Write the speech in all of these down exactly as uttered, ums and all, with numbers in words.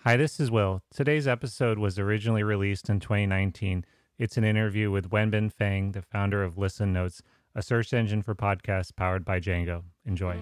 Hi, this is Will. Today's episode was originally released in twenty nineteen. It's an interview with Wenbin Fang, the founder of Listen Notes, a search engine for podcasts powered by Django. Enjoy.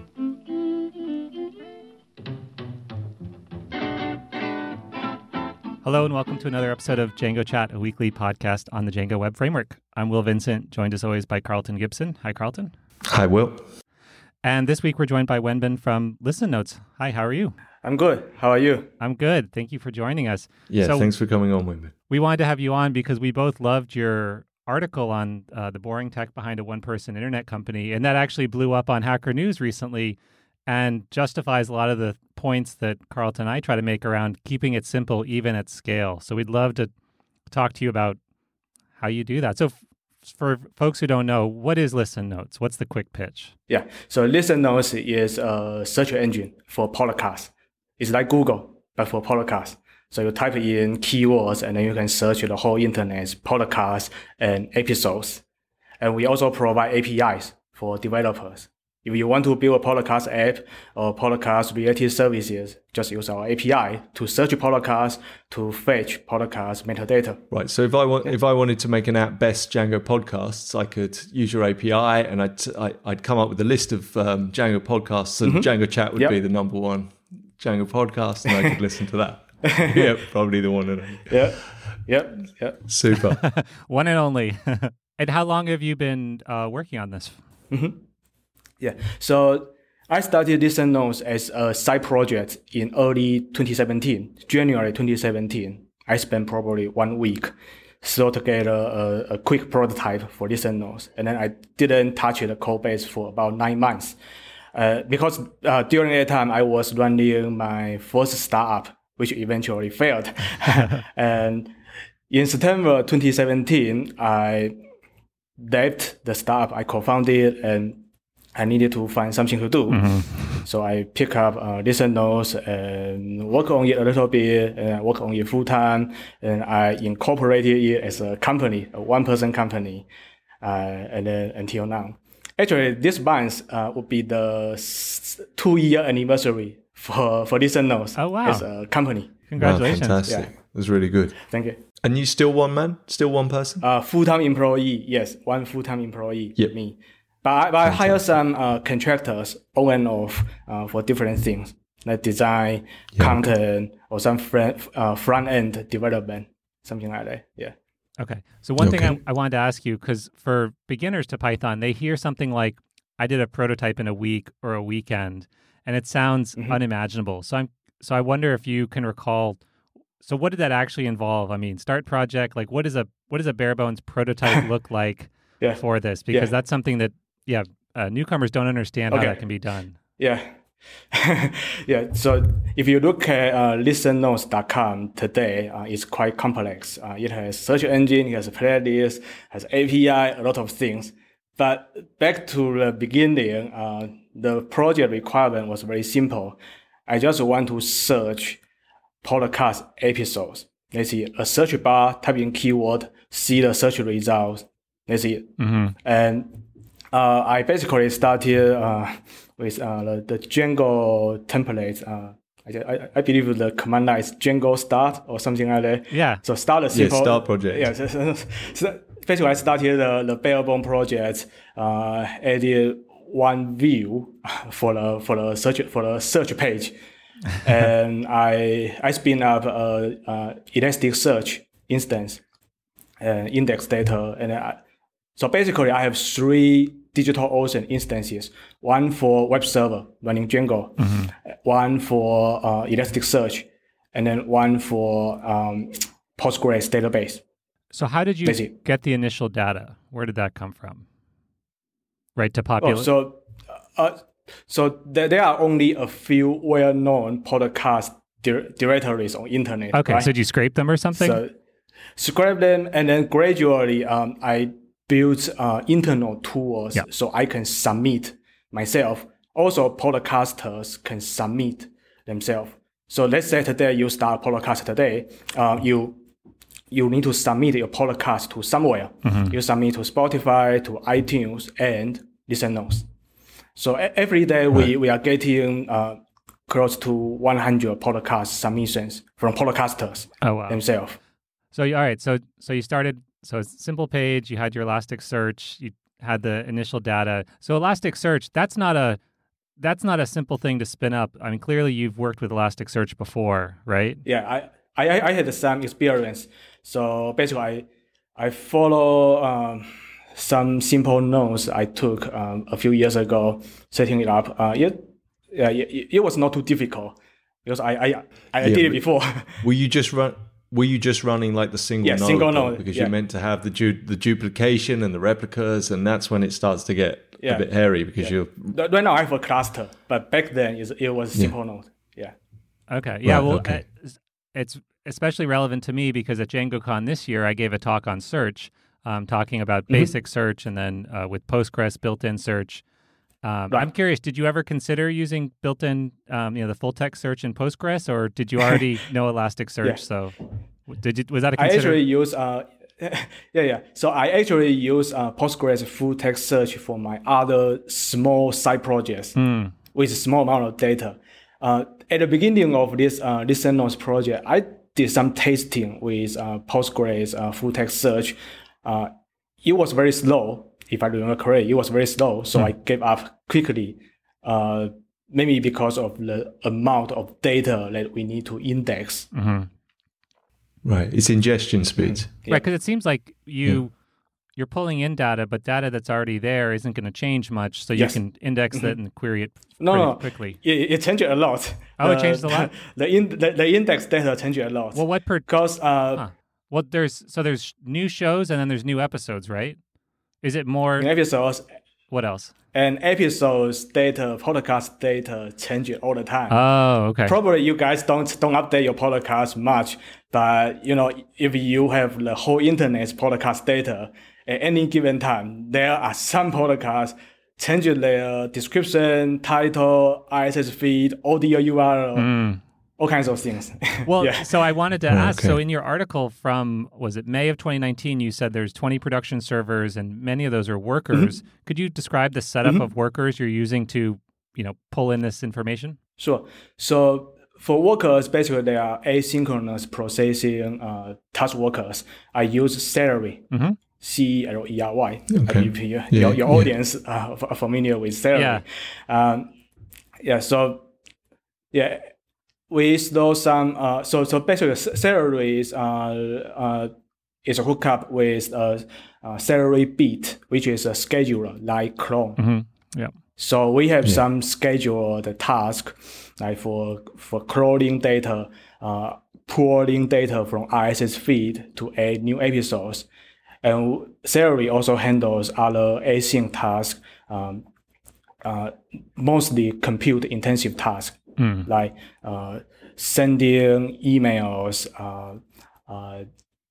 Hello and welcome to another episode of Django Chat, a weekly podcast on the Django Web Framework. I'm Will Vincent, joined as always by Carlton Gibson. Hi, Carlton. Hi, Will. And this week we're joined by Wenbin from Listen Notes. Hi, how are you? I'm good. How are you? I'm good. Thank you for joining us. Yeah, so thanks for coming on with me. We wanted to have you on because we both loved your article on uh, the boring tech behind a one-person internet company, and that actually blew up on Hacker News recently and justifies a lot of the points that Carlton and I try to make around keeping it simple even at scale. So we'd love to talk to you about how you do that. So f- for folks who don't know, what is Listen Notes? What's the quick pitch? Yeah, so Listen Notes is a search engine for podcasts. It's like Google, but for podcasts. So you type in keywords and then you can search the whole internet, podcasts and episodes. And we also provide A P Is for developers. If you want to build a podcast app or podcast related services, just use our A P I to search podcasts, to fetch podcast metadata. Right. So if I want, if I wanted to make an app best Django podcasts, I could use your A P I and I'd I, I'd come up with a list of um, Django podcasts, and mm-hmm. Django Chat would yep. be the number one Django podcast, and I could listen to that. Yeah, probably the one and only. Yeah, yeah, yeah. Super. One and only. And how long have you been uh, working on this? Mm-hmm. Yeah, so I started Listen Notes as a side project in early twenty seventeen, January twenty seventeen. I spent probably one week throw together a, a quick prototype for Listen Notes, and then I didn't touch the code base for about nine months. Uh, because uh, during that time, I was running my first startup, which eventually failed. And in September twenty seventeen, I left the startup I co-founded, and I needed to find something to do. Mm-hmm. So I pick up uh, Listen Notes and work on it a little bit, and I work on it full time. And I incorporated it as a company, a one-person company, uh, and then until now. Actually, this month uh, would be the two-year anniversary for, for Listen Notes oh, wow. as a company. Congratulations. Wow, fantastic. Yeah. It was really good. Thank you. And you still one man? Still one person? Uh, full-time employee, yes. One full-time employee, yep. me. But I, but I hire some uh, contractors on and off uh, for different things, like design, yeah, content, okay. or some front, uh, front-end development, something like that, yeah. Okay. So one okay. thing I, I wanted to ask you, because for beginners to Python, they hear something like, I did a prototype in a week or a weekend, and it sounds mm-hmm. unimaginable. So I'm so I wonder if you can recall, so what did that actually involve? I mean, start project, like what is a what does a bare bones prototype look like yeah. for this? Because yeah. that's something that, yeah, uh, newcomers don't understand okay. how that can be done. Yeah. yeah, so if you look at uh, listen notes dot com today, uh, it's quite complex. Uh, it has search engine, it has a playlist, has A P I, a lot of things. But back to the beginning, uh, the project requirement was very simple. I just want to search podcast episodes. Let's see, a search bar, type in keyword, see the search results. That's it. Mm-hmm. And uh, I basically started uh, with uh, the, the Django templates. Uh, I, I, I believe the command line is Django start or something like that. Yeah. So start a simple yeah, start project. Yeah. So, so, so basically, I started the, the barebone project. Uh, added one view for the for the search for the search page, and I I spin up a, a Elasticsearch instance, and index data, and I, so basically I have three DigitalOcean instances, one for web server running Django, mm-hmm. one for uh, Elasticsearch, and then one for um, Postgres database. So how did you Basically. get the initial data? Where did that come from? Right, to populate? Oh, so uh, so there, there are only a few well-known podcast di- directories on internet. Okay, right? So did you scrape them or something? So scrape them, and then gradually um, I built uh, internal tools yeah. so I can submit myself. Also, podcasters can submit themselves. So let's say today you start a podcast today. Uh, you you need to submit your podcast to somewhere. Mm-hmm. You submit to Spotify, to iTunes, and Listen Notes. So every day we, we are getting uh, close to one hundred podcast submissions from podcasters oh, wow. themselves. So, all right. So, so you started, so it's simple page, you had your Elasticsearch, you had the initial data. So Elasticsearch, that's not a, that's not a simple thing to spin up. I mean, clearly you've worked with Elasticsearch before, right? Yeah, I, I, I had some experience. So basically I, I follow um, some simple notes I took um, a few years ago, setting it up. Uh, it, yeah, it, it was not too difficult because I, I, I yeah, did it before. Were you just run? Were you just running like the single yeah, node? Single node because yeah. you're meant to have the du- the duplication and the replicas, and that's when it starts to get yeah. a bit hairy because yeah. you're. Right now I have a cluster, but back then it was simple yeah. node. Yeah. Okay. Yeah. Right, well, okay. Uh, it's especially relevant to me because at DjangoCon this year I gave a talk on search, um, talking about mm-hmm. basic search and then uh, with Postgres built-in search. Um, right. I'm curious, did you ever consider using built-in, um, you know, the full text search in Postgres, or did you already know Elasticsearch? Yeah. So, did you, was that a consider- I actually use, uh, yeah, yeah. So I actually use uh, Postgres full text search for my other small side projects mm. with a small amount of data. Uh, at the beginning of this uh, Listen Notes project, I did some testing with uh, Postgres uh, full text search. Uh, it was very slow. If I remember correctly, it was very slow, so mm. I gave up quickly, uh, maybe because of the amount of data that we need to index. Mm-hmm. Right, it's ingestion speeds. Mm-hmm. Yeah. Right, because it seems like you, yeah. you're pulling in data, but data that's already there isn't going to change much, so yes. you can index mm-hmm. it and query it no, pretty no. quickly. It, it changed a lot. Oh, the, it changed a lot? The, in, the, the index data changed a lot. Well, what per... Because... Uh, huh. Well, there's, so there's new shows and then there's new episodes, right? Is it more episodes? What else? And episodes data, podcast data change all the time. Oh, okay. Probably you guys don't don't update your podcast much, but you know if you have the whole internet's podcast data at any given time, there are some podcasts change their description, title, R S S feed, audio U R L. Mm. All kinds of things. Well, yeah. so I wanted to ask, okay. so in your article from, was it May of twenty nineteen, you said there's twenty production servers and many of those are workers. Mm-hmm. Could you describe the setup mm-hmm. of workers you're using to, you know, pull in this information? Sure. So for workers, basically they are asynchronous processing uh, task workers. I use Celery. Mm-hmm. C E L E R Y. Okay. If you, yeah, your your yeah. audience uh, are familiar with Celery. Yeah. Um, yeah, so, yeah. With those some um, uh, so so basically Celery is uh, uh is a hookup with a, a Celery Beat, which is a scheduler like Chrome. Mm-hmm. Yeah. So we have yeah. some scheduled task like for for crawling data, uh, pulling data from R S S feed to add new episodes, and Celery also handles other async tasks, um, uh, mostly compute intensive tasks. Mm. Like uh, sending emails, uh, uh,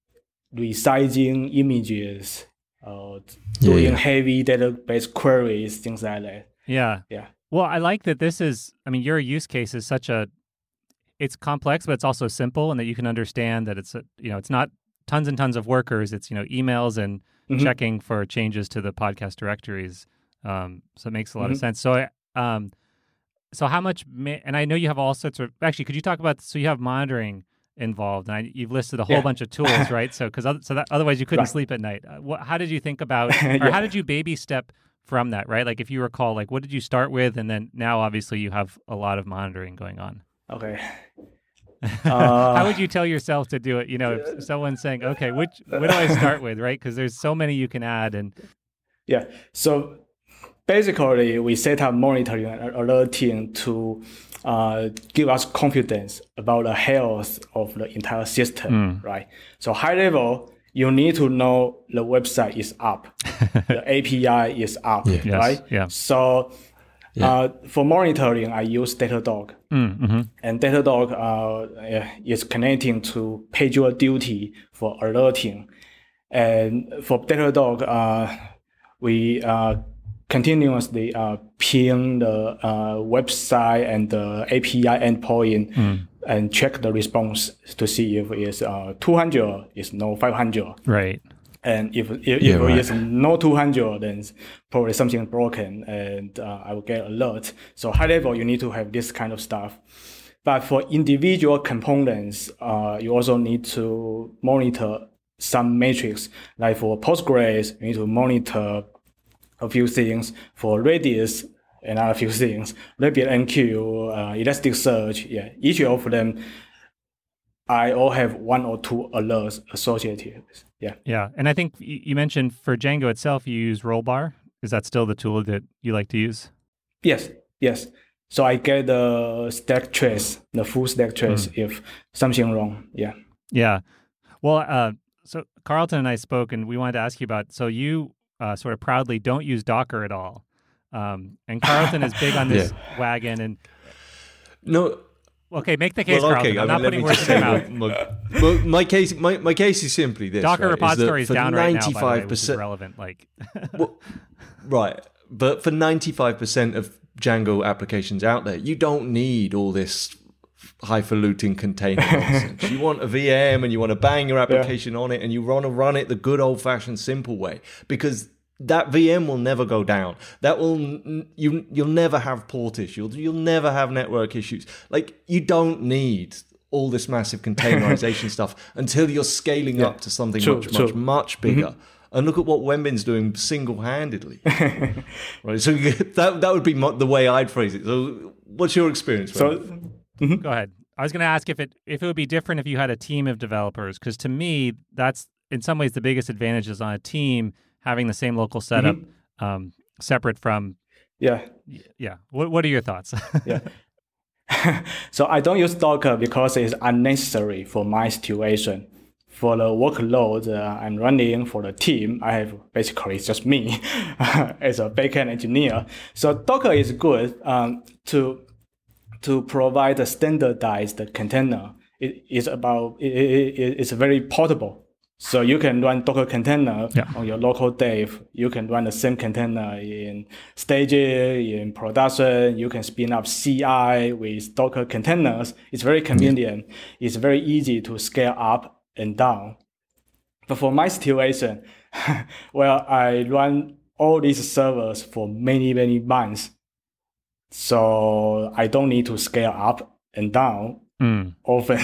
resizing images, uh, doing yeah. heavy database queries, things like that. Yeah. Yeah. Well, I like that this is, I mean, your use case is such a, it's complex, but it's also simple and that you can understand that it's, a, you know, it's not tons and tons of workers. It's, you know, emails and mm-hmm. checking for changes to the podcast directories. Um, so it makes a lot mm-hmm. of sense. So, um, So how much, ma- and I know you have all sorts of, actually, could you talk about, so you have monitoring involved, and I, you've listed a whole yeah. bunch of tools, right? So because so that, otherwise you couldn't right. sleep at night. Uh, what, how did you think about, or yeah. how did you baby step from that, right? Like if you recall, like what did you start with? And then now obviously you have a lot of monitoring going on. Okay. Uh, how would you tell yourself to do it? You know, if someone's saying, okay, which, what do I start with, right? Because there's so many you can add. And yeah, so basically, we set up monitoring and alerting to uh, give us confidence about the health of the entire system, mm. right? So high level, you need to know the website is up, the A P I is up, yeah. yes. right? Yeah. So yeah. uh, for monitoring, I use Datadog. Mm, mm-hmm. And Datadog uh, is connecting to PagerDuty for alerting. And for Datadog, uh, we uh, continuously uh, ping the uh, website and the A P I endpoint mm. and check the response to see if it's uh, two hundred, is no five hundred. Right. And if if, yeah, if right. it's not two hundred, then probably something broken, and uh, I will get alert. So high level, you need to have this kind of stuff. But for individual components, uh, you also need to monitor some metrics. Like for Postgres, you need to monitor a few things. For Redis, another few things. RabbitMQ, uh, Elasticsearch, yeah, each of them, I all have one or two alerts associated with. Yeah. Yeah. And I think you mentioned for Django itself, you use Rollbar. Is that still the tool that you like to use? Yes. Yes. So I get the stack trace, the full stack trace mm. if something wrong. Yeah. Yeah. Well, uh, so Carlton and I spoke, and we wanted to ask you about, so you uh, sort of proudly don't use Docker at all. Um, and Carlton is big on this yeah. wagon. And no. Okay, make the case, well, okay. Carlton. I'm I mean, not putting words in your mouth. My, well, my case, my, my case is simply this. Docker right, repository is, is down right now, by the way, which is relevant. Like, well, right, but for ninety-five percent of Django applications out there, you don't need all this highfalutin container nonsense. You want a V M and you want to bang your application yeah. on it, and you want to run it the good old-fashioned simple way, because that V M will never go down. That will you you'll never have port issues. You'll, you'll never have network issues. Like, you don't need all this massive containerization stuff until you're scaling yeah. up to something true, much, true. much, much bigger. Mm-hmm. And look at what Wenbin's doing single-handedly. Right. So that that would be the way I'd phrase it. So what's your experience? So mm-hmm. Go ahead. I was going to ask if it if it would be different if you had a team of developers, because to me, that's in some ways the biggest advantage is on a team having the same local setup, mm-hmm. um, separate from. Yeah. Yeah. What What are your thoughts? yeah. So I don't use Docker because it's unnecessary for my situation. For the workload uh, I'm running for the team, I have basically it's just me as a backend engineer. So Docker is good um, to to provide a standardized container. It is about it, it, it's very portable. So you can run Docker container yeah. on your local dev. You can run the same container in staging, in production. You can spin up C I with Docker containers. It's very convenient. Yeah. It's very easy to scale up and down. But for my situation, well, I run all these servers for many, many months. So I don't need to scale up and down mm. often.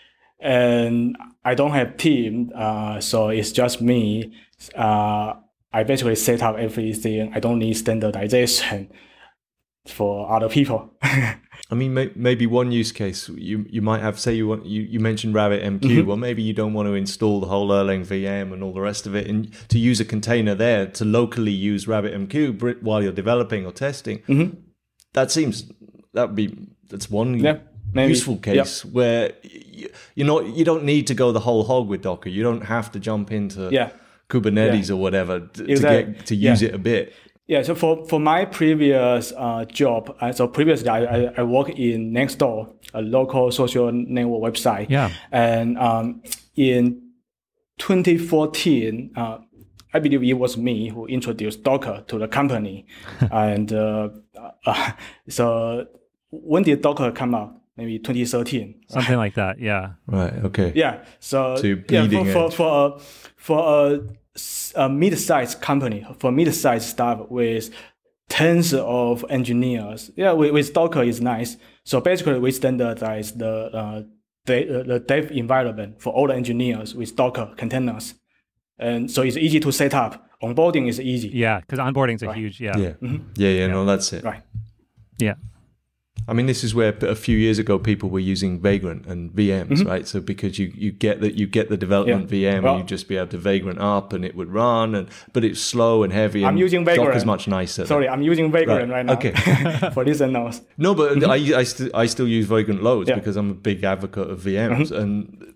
And I don't have team, uh, so it's just me. Uh, I basically set up everything. I don't need standardization for other people. I mean, may, maybe one use case you you might have. Say you want you, you mentioned RabbitMQ. Mm-hmm. Well, maybe you don't want to install the whole Erlang V M and all the rest of it, and to use a container there to locally use RabbitMQ while you're developing or testing. Mm-hmm. That seems that would be that's one. Yeah. Maybe. Useful case yep. where you, you know you don't need to go the whole hog with Docker. You don't have to jump into yeah. Kubernetes yeah. or whatever to, exactly. to get to use yeah. it a bit. Yeah. So for, for my previous uh, job, uh, so previously I, I I work in Nextdoor, a local social network website. Yeah. And um, in twenty fourteen, uh, I believe it was me who introduced Docker to the company, and uh, uh, so when did Docker come out? Maybe twenty thirteen, something like that. Yeah. Right. Okay. Yeah. So, so yeah, for for for a, for a, a mid-sized company, for mid-sized staff with tens of engineers, yeah, with, with Docker is nice. So basically, we standardize the uh, the, the dev environment for all the engineers with Docker containers, and so it's easy to set up. Onboarding is easy. Yeah, because onboarding is a right. huge. Yeah. Yeah. Mm-hmm. yeah. Yeah. No, that's it. Right. Yeah. I mean, this is where a few years ago people were using Vagrant and V Ms, mm-hmm. right? So because you, you get that you get the development yeah. V M well, and you just be able to Vagrant up and it would run, and but it's slow and heavy. I'm and using Vagrant. Docker's much nicer. Sorry, I'm using Vagrant right, right now. Okay. For listeners. No, but mm-hmm. I I, st- I still use Vagrant loads yeah. because I'm a big advocate of V Ms, mm-hmm. and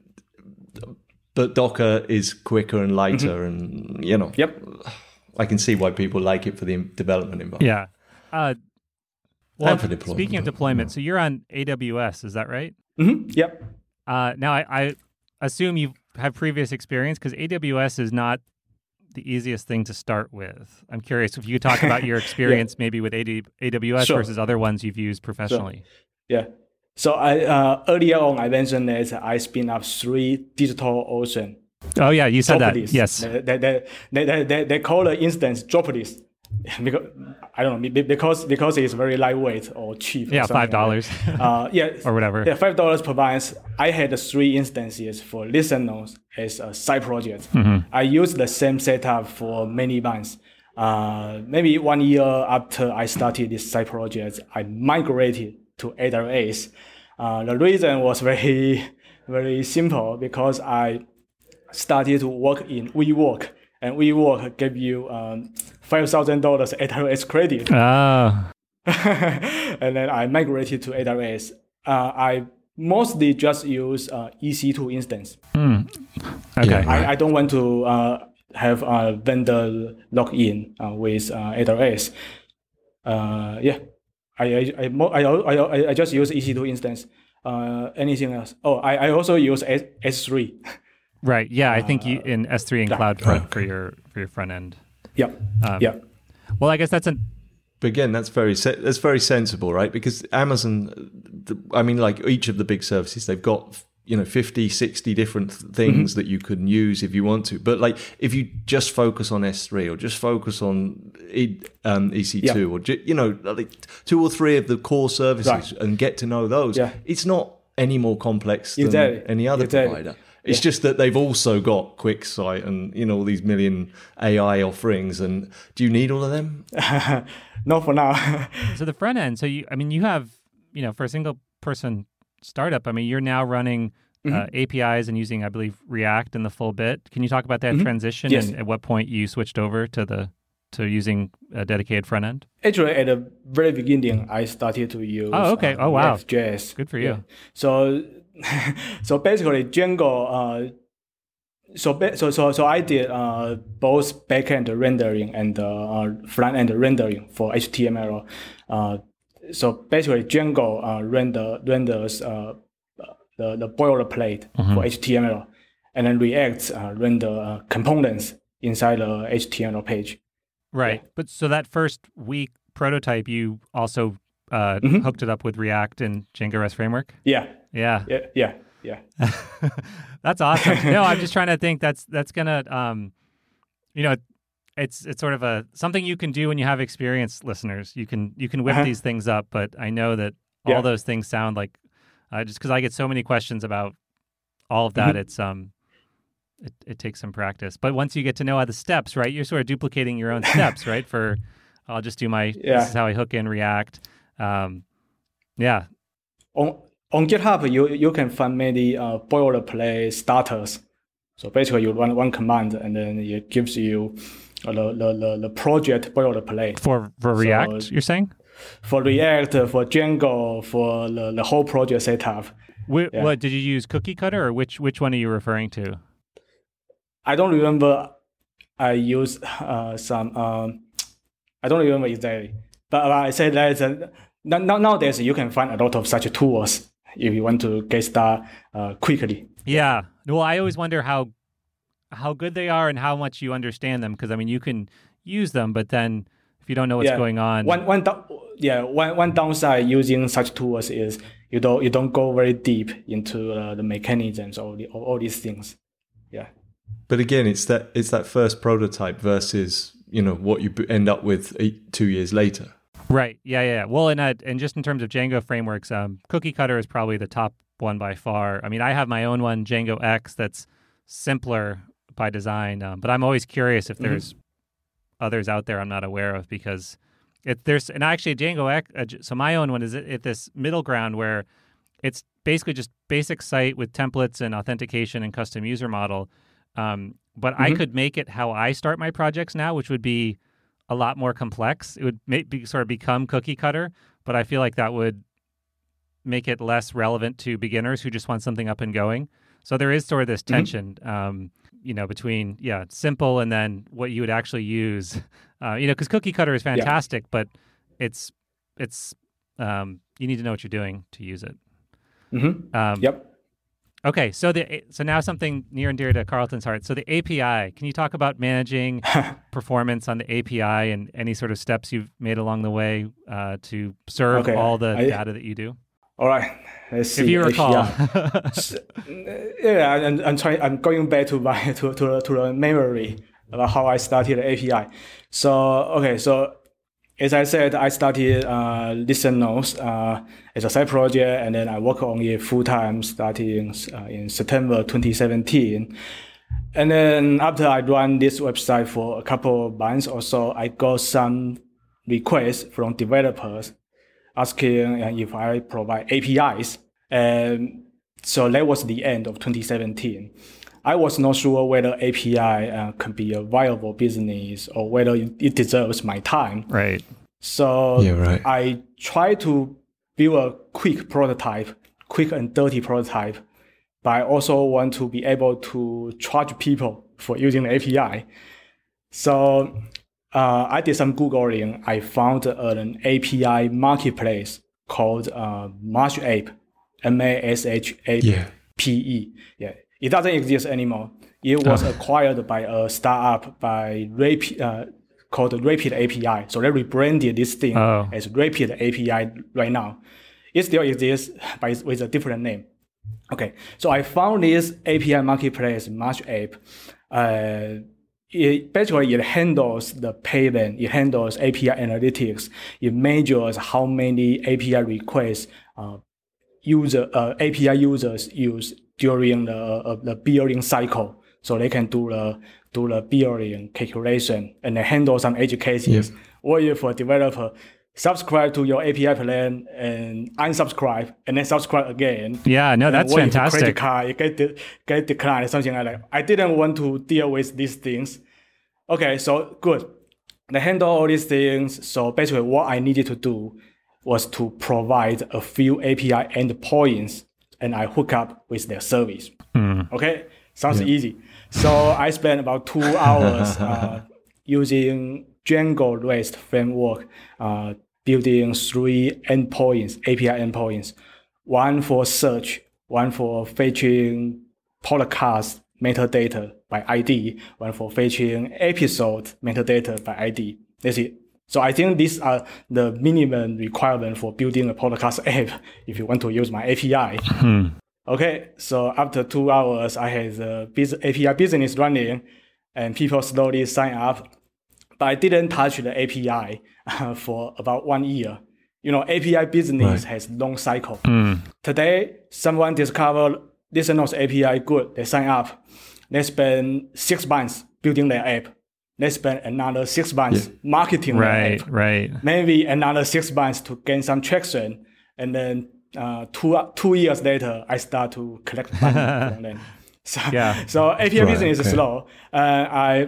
but Docker is quicker and lighter, mm-hmm. and you know. Yep. I can see why people like it for the development environment. Yeah. Uh, Well, for deployment, speaking of deployment, so you're on A W S, is that right? Mm-hmm. Yep. Uh, now, I, I assume you have previous experience because A W S is not the easiest thing to start with. I'm curious if you could talk about your experience yeah. maybe with A W S sure. versus other ones you've used professionally. Sure. Yeah. So I uh, earlier on, I mentioned that I spin up three DigitalOcean Oh yeah, you said Droplets. that. Yes. They they, they, they, they, they call the instance droplets. Because I don't know, because because it's very lightweight or cheap. Yeah, or five dollars. Like uh, yeah, or whatever. Yeah, five dollars per vines. I had three instances for listen nodes as a side project. Mm-hmm. I used the same setup for many vines. Uh, maybe one year after I started this side project, I migrated to A W S. Uh, the reason was very very simple because I started to work in WeWork, and WeWork gave you um, five thousand dollars A W S credit. Ah. And then I migrated to A W S. Uh, I mostly just use uh, E C two instance. Mm. Okay. Yeah, I, I don't want to uh, have a vendor login uh, with uh, A W S. Uh, yeah, I I, I I I I just use E C two instance. Uh, anything else? Oh, I, I also use S three. Right. Yeah, I think you in S three and yeah. CloudFront for your for your front end. Yeah. Um, yeah. Well, I guess that's an. But again, that's very se- that's very sensible, right? Because Amazon, the, I mean, like each of the big services, they've got you know fifty, sixty different things mm-hmm. that you can use if you want to. But like if you just focus on S three or just focus on e, um, E C two yeah. or ju- you know like two or three of the core services right. and get to know those, yeah. it's not any more complex than exactly. any other exactly. provider. It's yeah. just that they've also got QuickSight and you know all these million A I offerings. And do you need all of them? Not for now. So the front end. So you, I mean, you have you know for a single person startup. I mean, you're now running mm-hmm. uh, A P Is and using, I believe, React in the full bit. Can you talk about that mm-hmm. transition yes. and at what point you switched over to the to using a dedicated front end? Actually, at the very beginning, I started to use. Oh, okay. Um, oh, wow. F J S. Good for you. Yeah. So. So basically, Django. Uh, so, ba- so so so I did uh, both backend rendering and uh, front end rendering for H T M L. Uh, so basically, Django uh, render renders uh, the the boilerplate mm-hmm. for H T M L, and then React uh, render uh, components inside the H T M L page. Right, yeah. But so that first week prototype, you also uh, mm-hmm. hooked it up with React and Django REST framework. Yeah. Yeah. Yeah. Yeah. Yeah. That's awesome. No, I'm just trying to think that's that's gonna um you know it's it's sort of a something you can do when you have experience, listeners. You can you can whip uh-huh. these things up, but I know that all yeah. those things sound like uh, just because I get so many questions about all of that, mm-hmm. it's um it, it takes some practice. But once you get to know how the steps, right, you're sort of duplicating your own steps, right? For I'll just do my yeah. this is how I hook in React. Um yeah. On On GitHub, you you can find many uh, boilerplate starters. So basically, you run one command, and then it gives you uh, the, the, the the project boilerplate for for React. So, you're saying for React, for Django, for the, the whole project setup. Wh- yeah. What did you use? Cookie Cutter, or which which one are you referring to? I don't remember. I used uh, some. Um, I don't remember exactly, but I said that uh, nowadays you can find a lot of such tools if you want to get started uh, quickly. Yeah. Well, I always wonder how how good they are and how much you understand them, because I mean, you can use them, but then if you don't know what's yeah. going on, one one yeah one one downside using such tools is you don't you don't go very deep into uh, the mechanisms or the, all these things. Yeah. But again, it's that it's that first prototype versus you know what you end up with eight, two years later. Right. Yeah. Yeah. Well, and uh, and just in terms of Django frameworks, um, Cookie Cutter is probably the top one by far. I mean, I have my own one, Django X, that's simpler by design, um, but I'm always curious if there's mm-hmm. others out there I'm not aware of, because it there's and actually Django X. Uh, so my own one is at, at this middle ground where it's basically just basic site with templates and authentication and custom user model. Um, but mm-hmm. I could make it how I start my projects now, which would be a lot more complex. It would make, be, sort of become Cookie Cutter, but I feel like that would make it less relevant to beginners who just want something up and going. So there is sort of this tension, mm-hmm. um, you know, between, yeah, simple and then what you would actually use, uh, you know, because Cookie Cutter is fantastic, yeah. but it's, it's, um, you need to know what you're doing to use it. Mm-hmm. Um, yep. Okay, so the so now something near and dear to Carlton's heart. So the A P I, can you talk about managing performance on the A P I and any sort of steps you've made along the way uh, to serve okay. all the I, data that you do? All right. Let's see. If you recall. yeah, I'm, I'm trying. I'm going back to my to to to the memory about how I started the A P I. So okay, so as I said, I started uh, Listen Notes uh, as a side project, and then I work on it full time starting uh, in September twenty seventeen. And then after I run this website for a couple of months or so, I got some requests from developers asking if I provide A P Is. And so that was the end of twenty seventeen. I was not sure whether A P I uh, can be a viable business or whether it deserves my time. Right. So yeah, right. I tried to build a quick prototype, quick and dirty prototype, but I also want to be able to charge people for using the A P I. So uh, I did some Googling. I found an A P I marketplace called uh, Mashape, M A S H A P E. Yeah. yeah. It doesn't exist anymore. It was oh. acquired by a startup by Rapid, uh, called Rapid A P I. So they rebranded this thing oh. as Rapid A P I right now. It still exists, but with a different name. Okay, so I found this A P I marketplace, Mashape. Uh, it basically it handles the payment, it handles A P I analytics, it measures how many A P I requests uh, user uh, A P I users use during the uh, the billing cycle, so they can do the do the billing calculation and then handle some edge cases. Yeah. Or if a developer subscribe to your A P I plan and unsubscribe and then subscribe again. Yeah, no, that's what fantastic. If credit card, it get de- get declined, something like that. I didn't want to deal with these things. Okay, so good. They handle all these things. So basically, what I needed to do was to provide a few A P I endpoints, and I hook up with their service. Mm. Okay, sounds yeah. easy. So I spent about two hours uh, using Django REST framework, uh, building three endpoints, A P I endpoints, one for search, one for fetching podcast metadata by I D, one for fetching episode metadata by I D. That's it. So I think these are the minimum requirement for building a podcast app if you want to use my A P I. Hmm. Okay, so after two hours, I had the A P I business running and people slowly sign up. But I didn't touch the A P I uh, for about one year. You know, A P I business right. has long cycle. Mm. Today, someone discovered Listen Notes A P I good. They sign up. They spend six months building their app. They spend another six months yeah. marketing right, their app. Right, right. Maybe another six months to gain some traction. And then uh, two two years later, I start to collect money from them. So, yeah. so A P I right, business okay. is slow. Uh, I...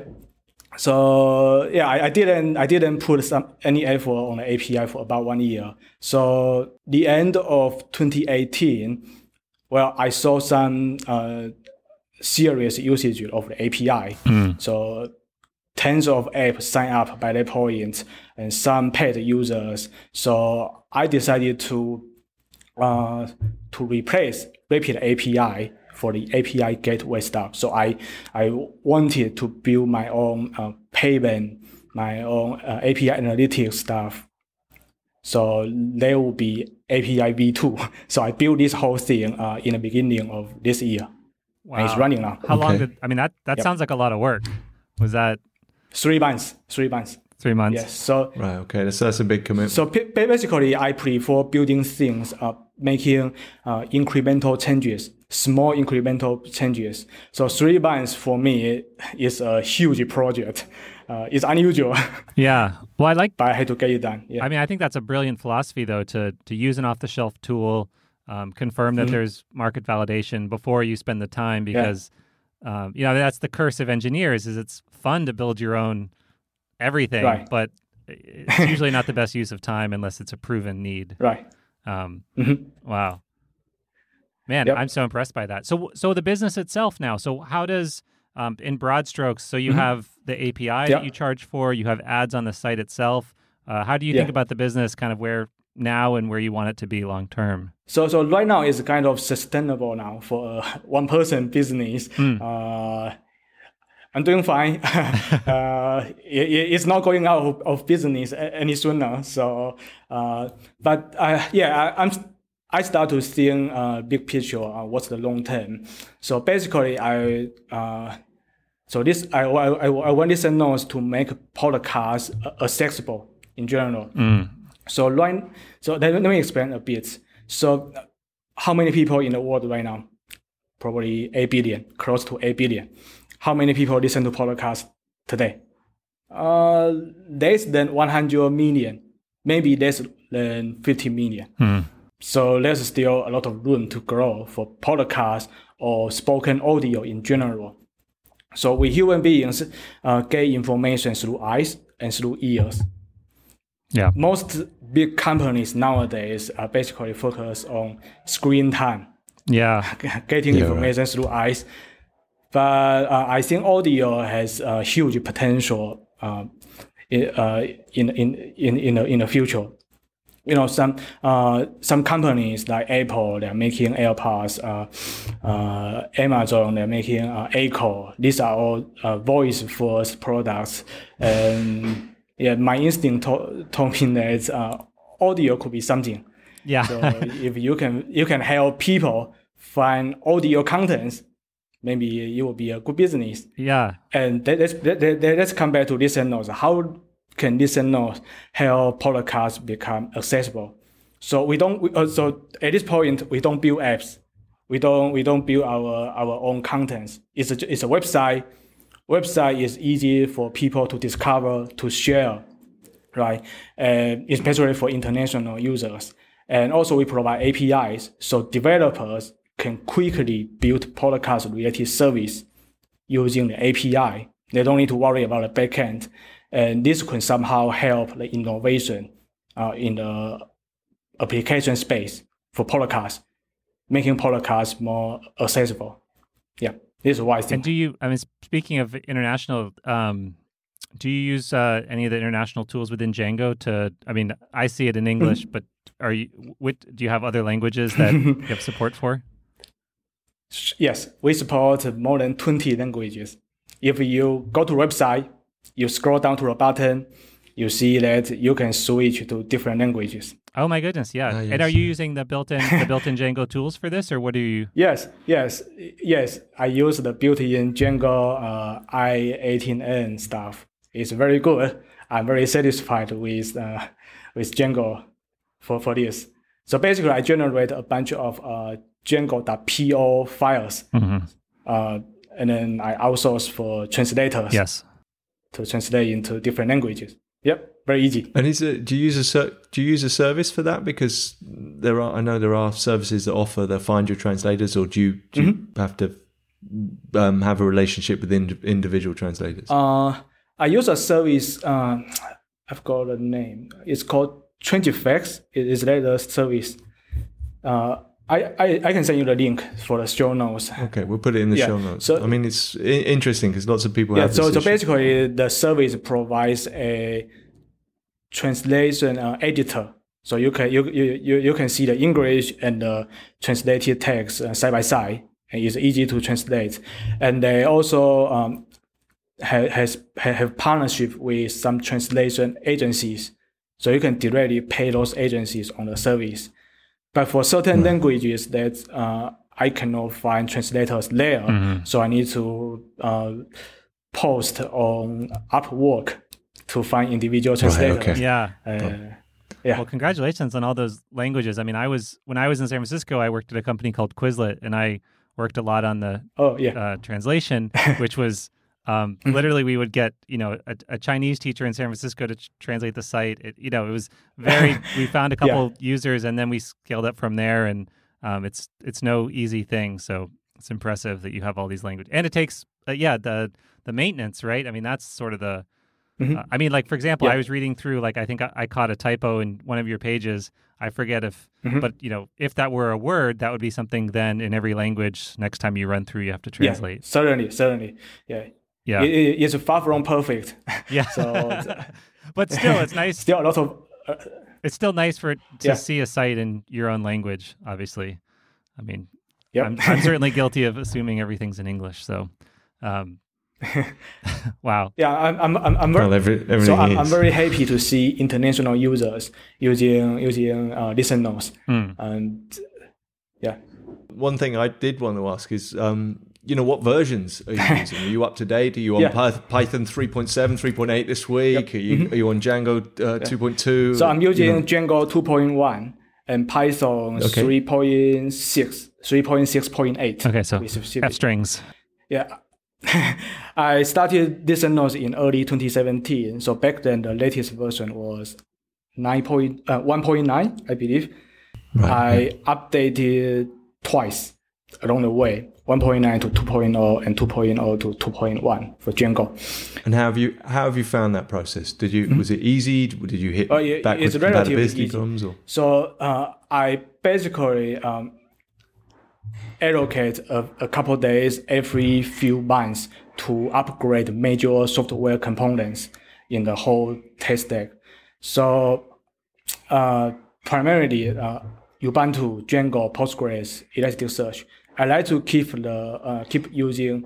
So yeah, I, I didn't I didn't put some any effort on the A P I for about one year. So the end of twenty eighteen, well, I saw some uh, serious usage of the A P I. Mm. So tens of apps sign up by that point, and some paid users. So I decided to uh, to replace Rapid A P I for the A P I gateway stuff. So I I wanted to build my own uh, payment, my own uh, A P I analytics stuff. So there will be A P I V two. So I built this whole thing uh, in the beginning of this year. Wow. And it's running now. How okay. long did, I mean, that, that yep. sounds like a lot of work. Was that? Three months, three months. Three months. Yes. So right. Okay. That's that's a big commitment. So p- basically, I prefer building things, uh, making uh, incremental changes, small incremental changes. So three months for me is a huge project. Uh, it's unusual. Yeah. Well, I like. But I had to get it done. Yeah. I mean, I think that's a brilliant philosophy, though, to to use an off-the-shelf tool, um, confirm that mm-hmm. there's market validation before you spend the time, because yeah. um, you know that's the curse of engineers. Is it's fun to build your own everything, right. but it's usually not the best use of time unless it's a proven need. Right. Um, mm-hmm. Wow. Man, yep. I'm so impressed by that. So, so the business itself now, so how does, um, in broad strokes, so you mm-hmm. have the A P I yep. that you charge for, you have ads on the site itself. Uh, how do you yeah. think about the business kind of where now and where you want it to be long term? So, so right now it's kind of sustainable now for a one person business. Mm. Uh, I'm doing fine. uh, it, it's not going out of, of business any sooner. So, uh, but uh, yeah, I, I'm I start to think uh, big picture. Uh, what's the long term? So basically, I uh, so this I I I, I want this nodes to make podcasts accessible in general. Mm. So right, so let, let me explain a bit. So, how many people in the world right now? Probably eight billion, close to eight billion. How many people listen to podcasts today? Uh, less than one hundred million, maybe less than fifty million. Mm. So there's still a lot of room to grow for podcasts or spoken audio in general. So we human beings uh, get information through eyes and through ears. Yeah. Most big companies nowadays are basically focused on screen time. Yeah. Getting yeah, information right. through eyes. But uh, I think audio has a huge potential uh, in, uh, in in in in the, in the future. You know, some uh, some companies like Apple, they're making AirPods. Uh, uh, Amazon, they're making uh, Echo. These are all uh, voice-first products. And yeah, my instinct to- told me that uh, audio could be something. Yeah. So if you can you can help people find audio contents, maybe it will be a good business. Yeah. And that, let's that, that, let's come back to listen notes. How can listen notes help podcasts become accessible? So we don't. We, uh, so at this point, we don't build apps. We don't. We don't build our our own contents. It's a it's a website. Website is easy for people to discover, to share, right? And especially for international users. And also we provide A P Is, so developers can quickly build podcast-related service using the A P I. They don't need to worry about the backend. And this can somehow help the innovation uh, in the application space for podcasts, making podcasts more accessible. Yeah, this is why I think. And do you, I mean, speaking of international, um, do you use uh, any of the international tools within Django to, I mean, I see it in English, mm-hmm. but are you, what, do you have other languages that you have support for? Yes, we support more than twenty languages. If you go to website, you scroll down to the button, you see that you can switch to different languages. Oh my goodness, yeah. Uh, yes. And are you using the built-in the built-in Django tools for this, or what do you? Yes, yes, yes. I use the built-in Django uh, I eighteen N stuff. It's very good. I'm very satisfied with uh, with Django for, for this. So basically, I generate a bunch of uh, Django.po files, mm-hmm. uh, and then I outsource for translators. Yes. To translate into different languages. Yep, very easy. And is it? Do you use a ser- do you use a service for that? Because there are, I know there are services that offer the find your translators, or do you, do you mm-hmm. have to um, have a relationship with ind- individual translators? Uh, I use a service. Uh, I've got the name. It's called Transifex. It is that the service. Uh, I, I, I can send you the link for the show notes. Okay, we'll put it in the yeah. show notes. So, I mean, it's I- interesting because lots of people yeah, have this so, so issue. basically, the service provides a translation uh, editor. So you can you, you you can see the English and the translated text uh, side by side, and it's easy to translate. And they also um, ha, has have partnership with some translation agencies, so you can directly pay those agencies on the service. But for certain right. languages that uh, I cannot find translators there, mm-hmm. so I need to uh, post on Upwork to find individual translators. Right, okay. Yeah. Uh, yeah. Well, congratulations on all those languages. I mean, I was when I was in San Francisco, I worked at a company called Quizlet, and I worked a lot on the oh, yeah. uh, translation, which was um, literally we would get you know a, a Chinese teacher in San Francisco to ch- translate the site. It, you know, it was very. We found a couple yeah. users, and then we scaled up from there. And um, it's it's no easy thing. So it's impressive that you have all these languages, and it takes uh, yeah the the maintenance, right? I mean, that's sort of the. Mm-hmm. Uh, I mean, like, for example, yeah. I was reading through, like, I think I, I caught a typo in one of your pages. I forget if, mm-hmm. but, you know, if that were a word, that would be something then in every language, next time you run through, you have to translate. Yeah, certainly, certainly. Yeah. Yeah. It, it, it's far from perfect. Yeah. so, but still, it's nice. Still a lot of... Uh, it's still nice for to yeah. see a site in your own language, obviously. I mean, yep. I'm, I'm certainly guilty of assuming everything's in English, so... Um, Wow. Yeah, I'm I'm I'm, I'm very, well, every, so I'm, is. I'm very happy to see international users using using uh, listen notes. Mm. And yeah. One thing I did want to ask is, um, you know, what versions are you using? Are you up to date? Are you on Yeah. Python three point seven, three point eight this week? Yep. Are you Mm-hmm. are you on Django uh, two point two? So I'm using you know? Django two point one and Python Okay. three point six, three point six point eight. Okay, so F strings. Yeah. I started listen notes in early twenty seventeen. So back then, the latest version was nine point, uh, one point nine, I believe. Right, I right. updated twice along the way, one point nine to two point oh and two point oh to two point one for Django. And how have you how have you found that process? Did you mm-hmm. was it easy? Did you hit oh, yeah, back it's with relatively compatibility easy. problems? Or? So uh, I basically um, allocate a, a couple of days every few months to upgrade major software components in the whole tech stack. So uh, primarily uh, Ubuntu, Django, Postgres, Elasticsearch. I like to keep the uh, keep using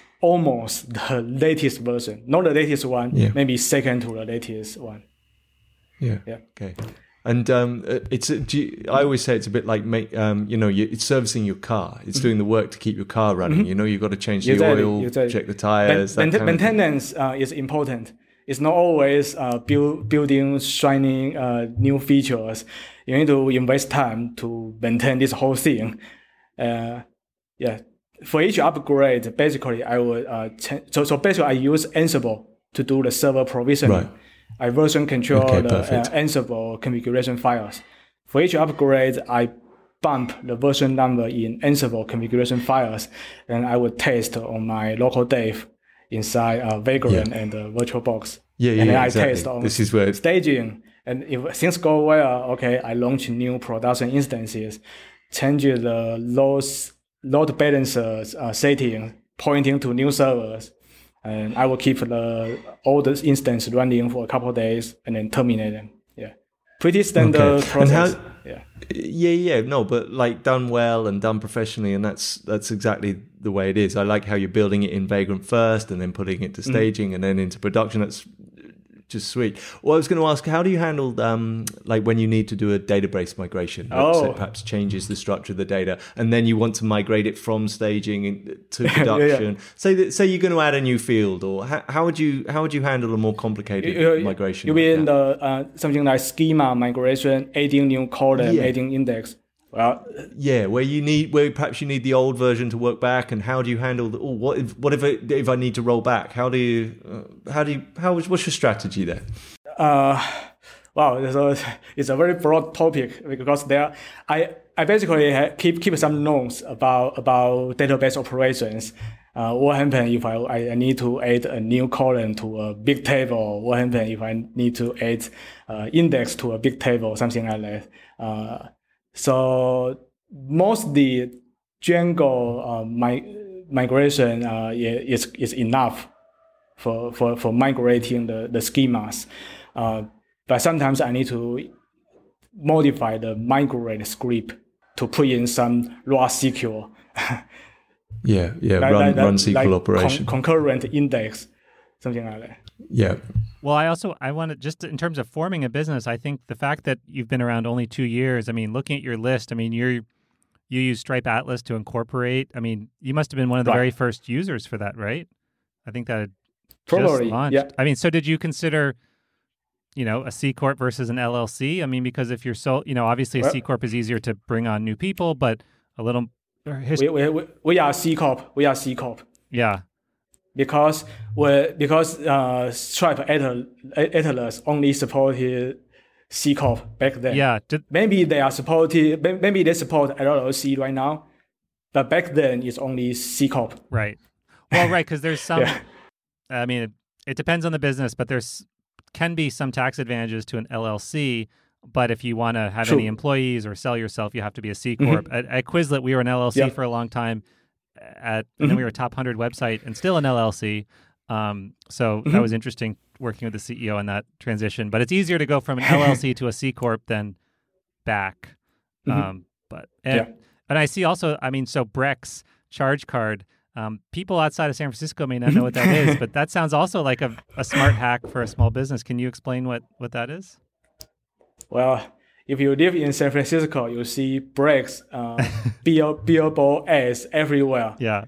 almost the latest version, not the latest one, yeah. maybe second to the latest one. Yeah. Yeah. Okay. And um, it's do you, I always say it's a bit like make um, you know you, it's servicing your car. It's mm-hmm. doing the work to keep your car running. Mm-hmm. You know you've got to change the exactly, oil, exactly. check the tires. Ben, that maintenance uh, is important. It's not always uh, build, building shiny uh, new features. You need to invest time to maintain this whole thing. Uh, yeah. For each upgrade, basically I would uh, ch- so so basically I use Ansible to do the server provisioning. Right. I version control okay, the uh, Ansible configuration files. For each upgrade, I bump the version number in Ansible configuration files, and I would test on my local dev inside uh, Vagrant yeah. and uh, VirtualBox. Yeah, yeah, and then I exactly. test on this is where staging. And if things go well, okay, I launch new production instances, change the load, load balancer uh, setting, pointing to new servers. And I will keep the old instance running for a couple of days and then terminate them. Yeah. Pretty standard okay. process. How, yeah. Yeah, yeah. No, but like done well and done professionally, and that's that's exactly the way it is. I like how you're building it in Vagrant first and then putting it to staging mm. and then into production. That's just sweet. Well, I was going to ask, how do you handle um, like when you need to do a database migration? Oh. That perhaps changes the structure of the data, and then you want to migrate it from staging to production. yeah, yeah. Say that, say you're going to add a new field, or how, how would you how would you handle a more complicated you, migration? You mean the uh, something like schema migration, adding new column, yeah. adding index? Well, yeah, where you need, where perhaps you need the old version to work back, and how do you handle the? Oh, what if, what if, it, if I need to roll back? How do you, uh, how do you, how what's your strategy there? Uh, wow, so it's a very broad topic because there, I, I basically keep keep some notes about about database operations. Uh, what happens if I, I need to add a new column to a big table? What happens if I need to add uh, index to a big table? Something like that. Uh, So mostly Django uh, mi- migration uh, is is enough for, for, for migrating the, the schemas. Uh, but sometimes I need to modify the migrate script to put in some raw S Q L. yeah, yeah, like, run like, run S Q L like operation. Con- concurrent index, something like that. Yeah. Well, I also, I want to, just in terms of forming a business, I think the fact that you've been around only two years, I mean, looking at your list, I mean, you're, you use Stripe Atlas to incorporate. I mean, you must have been one of the right. very first users for that, right? I think that had Probably, just launched. Yeah. I mean, so did you consider, you know, a C Corp versus an L L C? I mean, because if you're so, you know, obviously a well, C Corp is easier to bring on new people, but a little... Hist- we, we, we are C Corp. We are C Corp. Yeah. Because we because uh, Stripe Atlas only supported C Corp back then. Yeah. Did, maybe they are supported. Maybe they support L L C right now, but back then it's only C Corp. Right. Well, right, because there's some. yeah. I mean, it, it depends on the business, but there's can be some tax advantages to an L L C. But if you want to have True. any employees or sell yourself, you have to be a C Corp. Mm-hmm. At, at Quizlet, we were an L L C yep. for a long time. At mm-hmm. and then we were a top one hundred website and still an L L C. Um, so mm-hmm. that was interesting working with the C E O on that transition. But it's easier to go from an L L C to a C Corp than back. Mm-hmm. Um, but and, yeah. and I see also, I mean, so Brex Charge Card, Um, people outside of San Francisco may not know what that is, but that sounds also like a, a smart hack for a small business. Can you explain what, what that is? Well, if you live in San Francisco, you see Brex, uh, bill, billboard ads everywhere. Yeah.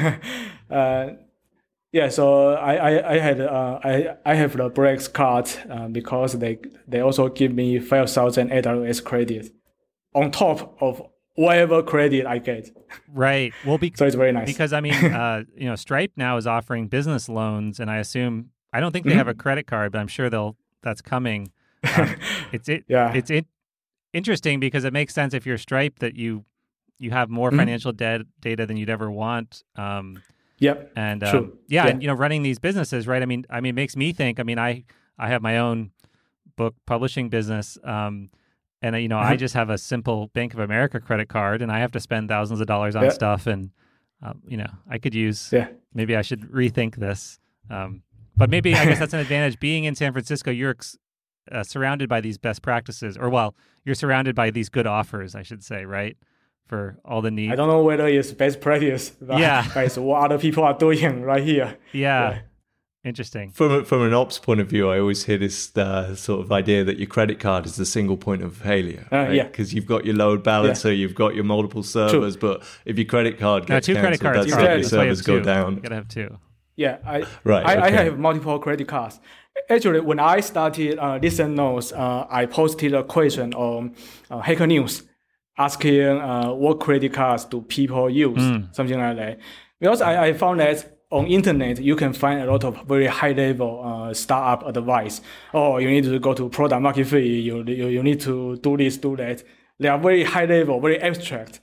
uh, yeah. So I, I, I had uh, I, I have the Brex card uh, because they they also give me five thousand A W S credit on top of whatever credit I get. Right. Well, be- so it's very nice. Because I mean, uh, you know, Stripe now is offering business loans, and I assume I don't think they mm-hmm. have a credit card, but I'm sure they'll that's coming. Um, it's it. yeah. It's it. Interesting because it makes sense if you're Stripe that you you have more mm-hmm. financial debt data than you'd ever want. Um, yep. And uh, True. yeah, yeah, and you know, running these businesses, right? I mean, I mean, it makes me think. I mean, I I have my own book publishing business, um, and uh, you know, mm-hmm. I just have a simple Bank of America credit card, and I have to spend thousands of dollars on yeah. stuff, and uh, you know, I could use. Yeah. Maybe I should rethink this. Um, but maybe I guess that's an advantage. Being in San Francisco, you're ex- Uh, surrounded by these best practices, or well, you're surrounded by these good offers, I should say, right? For all the needs. I don't know whether it's best practice, but yeah. it's what other people are doing right here. Yeah, yeah. Interesting. From from an ops point of view, I always hear this uh, sort of idea that your credit card is the single point of failure, uh, right? Yeah, because you've got your load balancer, yeah. you've got your multiple servers, True. but if your credit card gets no, two cancelled, credit cards, that's right. how your servers go down. You gotta have two. Yeah, I right. I, okay. I have multiple credit cards. Actually, when I started uh, Listen Notes, uh, I posted a question on uh, Hacker News asking uh, what credit cards do people use, mm. something like that. Because I, I found that on internet, you can find a lot of very high-level uh, startup advice. Oh, you need to go to product market fit, you, you, you need to do this, do that. They are very high-level, very abstract.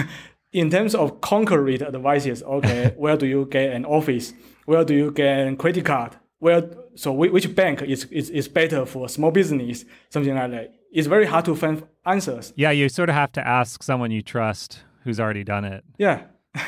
In terms of concrete advices, okay, where do you get an office? Where do you get a credit card? Where so which bank is, is is better for small business? Something like that. It's very hard to find answers. Yeah, you sort of have to ask someone you trust who's already done it. Yeah.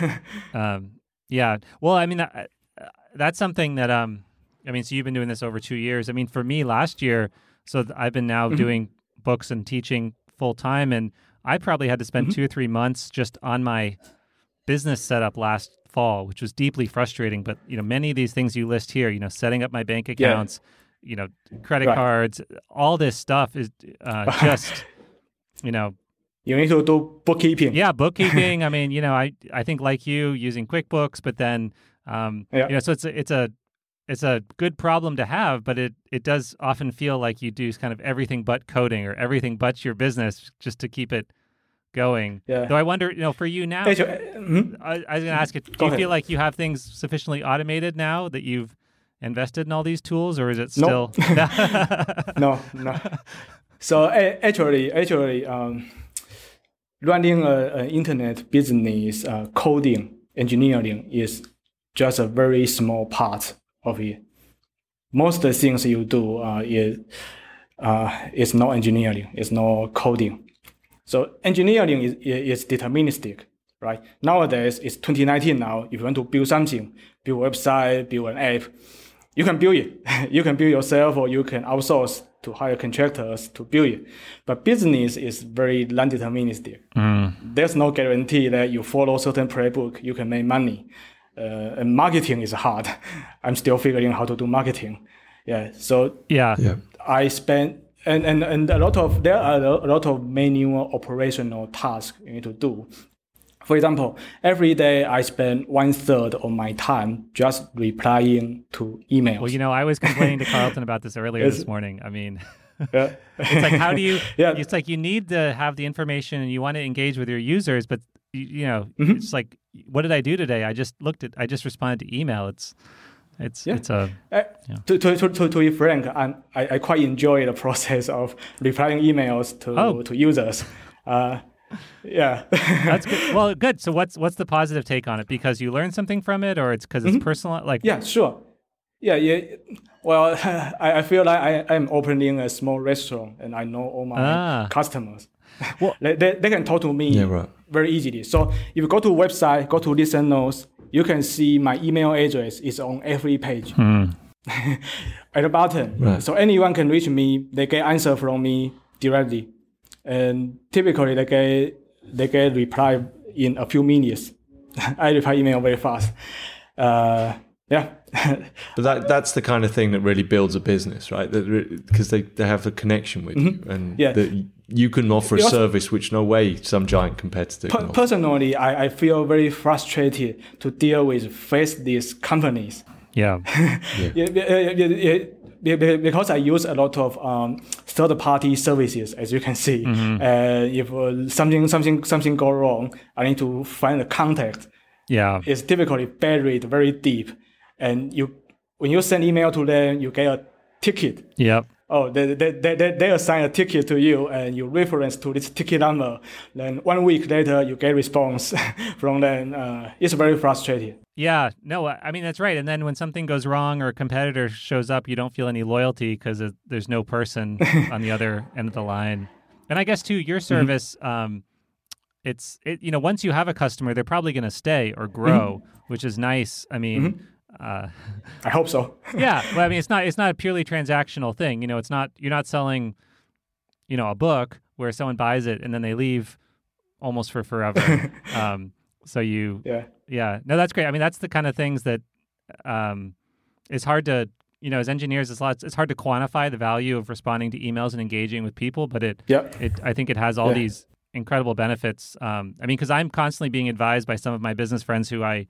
um, yeah. Well, I mean, uh, that's something that um, I mean, so you've been doing this over two years. I mean, for me, last year, so I've been now mm-hmm. doing books and teaching full time, and I probably had to spend mm-hmm. two or three months just on my business setup last fall, which was deeply frustrating. But you know, many of these things you list here, you know, setting up my bank accounts, yeah. you know, credit right. cards, all this stuff is uh, just, you know, you need to do bookkeeping. Yeah, bookkeeping. I mean, you know, I I think like you using QuickBooks, but then, um, yeah. you know, so it's a, it's a it's a good problem to have, but it it does often feel like you do kind of everything but coding or everything but your business just to keep it going. Yeah. Though I wonder, you know, for you now, mm-hmm. I, I was going to ask you, do Go you ahead. feel like you have things sufficiently automated now that you've invested in all these tools, or is it still? Nope. no, no. So uh, actually, actually, um, running an internet business, uh, coding, engineering is just a very small part of it. Most of the things you do uh, is uh, is not engineering, it's not coding. So engineering is, is deterministic, right? Nowadays, it's twenty nineteen now. If you want to build something, build a website, build an app, you can build it. You can build yourself, or you can outsource to hire contractors to build it. But business is very non-deterministic. Mm. There's no guarantee that you follow certain playbook, you can make money. Uh, and marketing is hard. I'm still figuring out how to do marketing. Yeah. So yeah, yeah. I spent and, and and a lot of there are a lot of manual operational tasks you need to do. For example, every day I spend one third of my time just replying to emails. Well, you know, I was complaining to Carlton about this earlier this morning. I mean, yeah. It's like, how do you, yeah. it's like you need to have the information and you want to engage with your users, but you, you know, mm-hmm. it's like, what did I do today? I just looked at, I just responded to email. It's, it's, yeah. it's a, uh, yeah. to, to, to, to, to be frank, I'm, I, I quite enjoy the process of replying emails to, oh. to users. Uh, Yeah, that's good. Well, good. So, what's what's the positive take on it? Because you learned something from it, or it's because it's mm-hmm. personal? Like, yeah, sure. Yeah, yeah. Well, I, I feel like I I'm opening a small restaurant, and I know all my ah. customers. Well, they, they they can talk to me yeah, right. very easily. So, if you go to a website, go to Listen Notes, you can see my email address is on every page hmm. at the bottom. Right. So anyone can reach me. They get answer from me directly. And typically they get they get reply in a few minutes. I reply email very fast. Uh, yeah. But that that's the kind of thing that really builds a business, right? Because they, they have a connection with mm-hmm. you, and yeah. that you can offer a service which no way some giant competitor can offer. Personally, I, I feel very frustrated to deal with face these companies. Yeah. yeah. yeah, yeah, yeah. Because I use a lot of um, third-party services, as you can see. Mm-hmm. Uh, if uh, something something something go wrong, I need to find the contact. Yeah, it's typically buried very deep, and you when you send email to them, you get a ticket. Yep. Oh, they they they they assign a ticket to you, and you reference to this ticket number. Then one week later, you get response from them. Uh, it's very frustrating. Yeah, no, I mean, that's right. And then when something goes wrong or a competitor shows up, you don't feel any loyalty because there's no person on the other end of the line. And I guess, too, your service, mm-hmm. um, it's, it, you know, once you have a customer, they're probably going to stay or grow, mm-hmm. which is nice. I mean, mm-hmm. uh, I hope so. yeah. Well, I mean, it's not, it's not a purely transactional thing. You know, it's not, you're not selling, you know, a book where someone buys it and then they leave almost for forever. um, so you, yeah. Yeah, no, that's great. I mean, that's the kind of things that um, is hard to, you know, as engineers, it's, lots, it's hard to quantify the value of responding to emails and engaging with people. But it, yep. it I think it has all yeah. these incredible benefits. Um, I mean, because I'm constantly being advised by some of my business friends who I,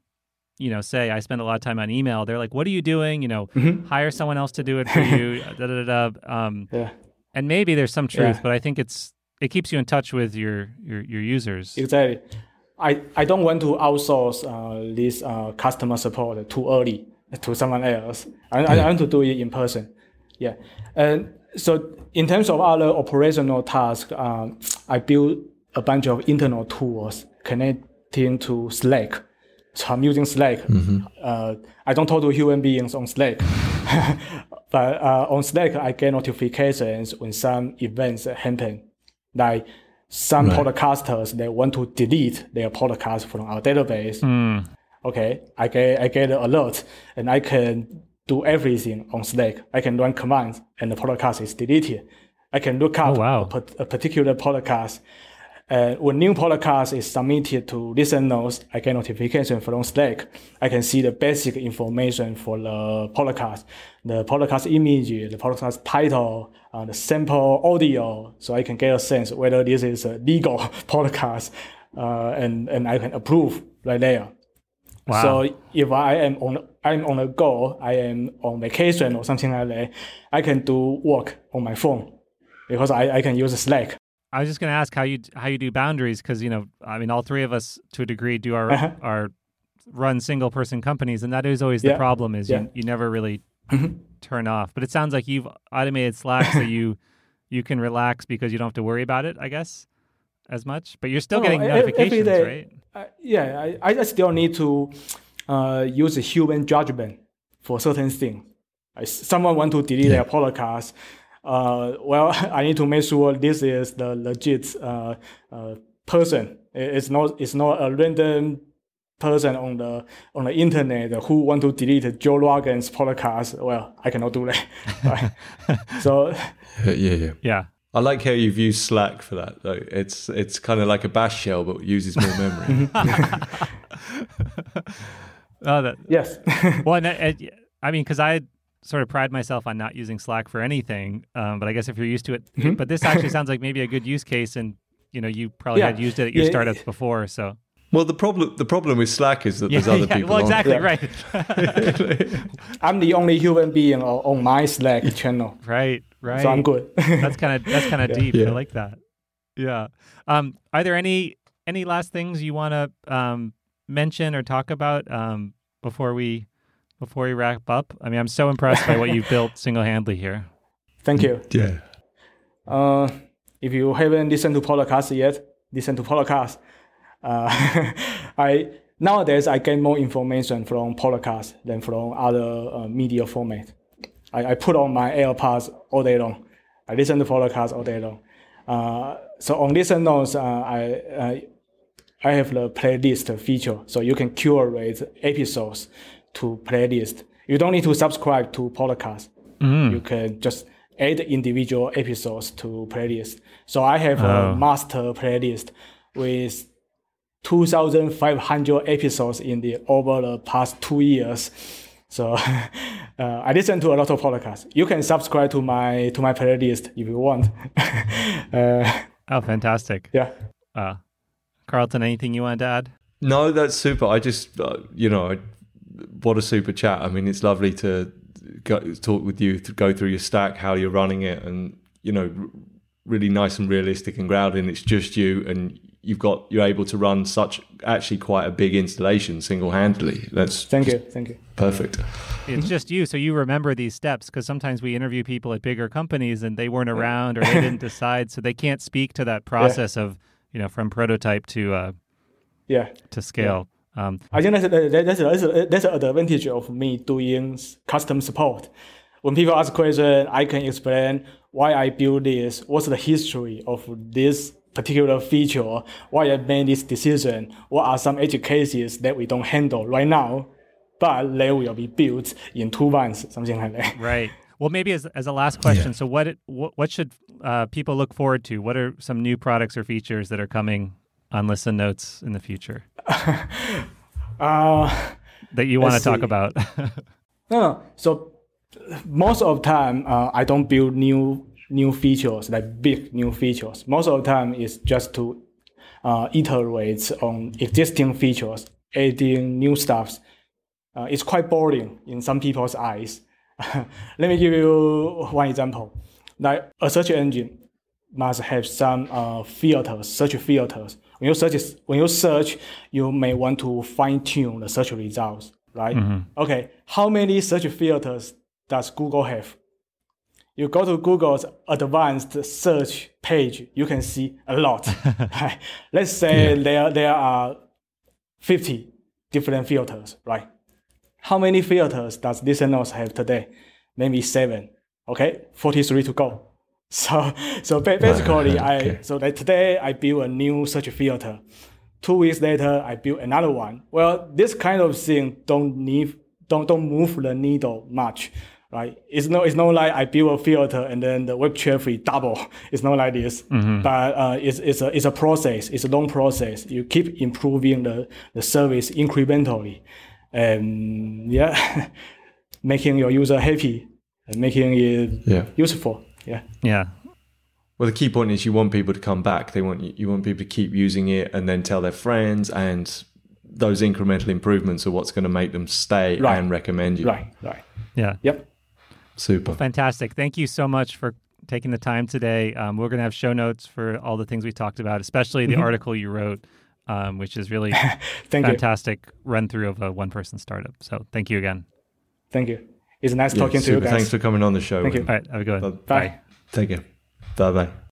you know, say I spend a lot of time on email. They're like, "What are you doing? You know, mm-hmm. hire someone else to do it for you." da, da, da, da. Um, yeah. And maybe there's some truth, yeah. but I think it's it keeps you in touch with your your, your users. Exactly. I, I don't want to outsource uh, this uh, customer support too early to someone else. I, yeah. I want to do it in person. Yeah. And so in terms of other operational tasks, um, I built a bunch of internal tools connecting to Slack. So I'm using Slack. Mm-hmm. Uh, I don't talk to human beings on Slack. But uh, on Slack, I get notifications when some events happen. Like some right. podcasters, they want to delete their podcast from our database. Mm. Okay, I get I get an alert, and I can do everything on Slack. I can run commands, and the podcast is deleted. I can look up oh, wow. a, a particular podcast. Uh, when new podcast is submitted to listen notes, I get notification from Slack. I can see the basic information for the podcast, the podcast image, the podcast title, uh, the sample audio, so I can get a sense whether this is a legal podcast, uh, and and I can approve right there. Wow. So if I am on I'm on a go, I am on vacation or something like that, I can do work on my phone because I, I can use Slack. I was just going to ask how you how you do boundaries because, you know, I mean, all three of us to a degree do our uh-huh. our run single person companies, and that is always yeah. the problem is yeah. you you never really turn off. But it sounds like you've automated Slack so you you can relax because you don't have to worry about it, I guess, as much. But you're still no, getting no, notifications, day, right? Uh, yeah, I, I still need to uh, use a human judgment for certain things. I, someone want to delete yeah. their podcast. Uh, well, I need to make sure this is the legit uh, uh, person. It's not. It's not a random person on the on the internet who want to delete Joe Rogan's podcast. Well, I cannot do that. Right? So, yeah, yeah, yeah. I like how you've used Slack for that. Though it's it's kind of like a bash shell, but uses more memory. oh, that yes. well, and, and, I mean, because I. sort of pride myself on not using Slack for anything, um, but I guess if you're used to it, mm-hmm. but this actually sounds like maybe a good use case, and you know you probably yeah. had used it at your yeah. startups before. So, well, the problem the problem with Slack is that yeah, there's other yeah. people. Well, exactly on. right. I'm the only human being on my Slack channel. Right, right. So I'm good. that's kind of that's kind of yeah. deep. Yeah. I like that. Yeah. Um, are there any any last things you want to um, mention or talk about um, before we? Before we wrap up? I mean, I'm so impressed by what you've built single-handedly here. Thank you. Yeah. Uh, if you haven't listened to podcasts yet, listen to podcasts. Uh, I nowadays I get more information from podcasts than from other uh, media format. I, I put on my AirPods all day long. I listen to podcasts all day long. Uh, so on Listen Notes, uh, I uh, I have the playlist feature, so you can curate episodes to playlist. You don't need to subscribe to podcasts. Mm. You can just add individual episodes to playlist. So I have oh. a master playlist with two thousand five hundred episodes in the over the past two years. So uh, I listen to a lot of podcasts. You can subscribe to my to my playlist if you want. uh, oh, fantastic! Yeah, uh, Carlton, anything you wanted to add? No, that's super. I just, uh, you know, I, what a super chat. I mean, it's lovely to go, talk with you, to go through your stack, how you're running it, and you know, r- really nice and realistic and grounded. And it's just you, and you've got you're able to run such actually quite a big installation single-handedly. That's thank you, thank you. Perfect. It's just you, so you remember these steps, because sometimes we interview people at bigger companies and they weren't around or they didn't decide, so they can't speak to that process yeah. of, you know, from prototype to uh, yeah to scale. Yeah. Um, I think that's that's that's that's an advantage of me doing custom support. When people ask questions, I can explain why I built this, what's the history of this particular feature, why I made this decision, what are some edge cases that we don't handle right now, but they will be built in two months, something like that. Right. Well, maybe as as a last question, yeah. so what it, what, what should uh, people look forward to? What are some new products or features that are coming on Listen Notes in the future uh, that you want to talk see. about? no, so most of the time, uh, I don't build new new features, like big new features. Most of the time, it's just to uh, iterate on existing features, adding new stuff. Uh, it's quite boring in some people's eyes. Let me give you one example. Like a search engine must have some uh, filters, search filters. When you search, when you search, you may want to fine tune the search results, right? Mm-hmm. Okay, how many search filters does Google have? You go to Google's advanced search page, you can see a lot. Let's say yeah. there there are fifty different filters, right? How many filters does Listen Notes have today? Maybe seven. Okay, forty-three to go. So, so basically, okay. I so that today I build a new search filter. Two weeks later, I build another one. Well, this kind of thing don't need don't don't move the needle much, right? It's no it's not like I build a filter and then the web traffic double. It's not like this. Mm-hmm. But uh, it's it's a it's a process. It's a long process. You keep improving the the service incrementally. And yeah, making your user happy and making it yeah. useful. Yeah. Yeah. Well, the key point is you want people to come back. They want you, you want people to keep using it and then tell their friends, and those incremental improvements are what's going to make them stay right. and recommend you. Right. Right. Yeah. Yep. Super. Well, fantastic. Thank you so much for taking the time today. Um, we're going to have show notes for all the things we talked about, especially the mm-hmm. article you wrote. Um, which is really fantastic you. run through of a one-person startup. So thank you again. Thank you. It's nice yeah, talking super. to you guys. Thanks for coming on the show. Thank you. All right, have a good one. Bye. Bye. Take care. Bye-bye.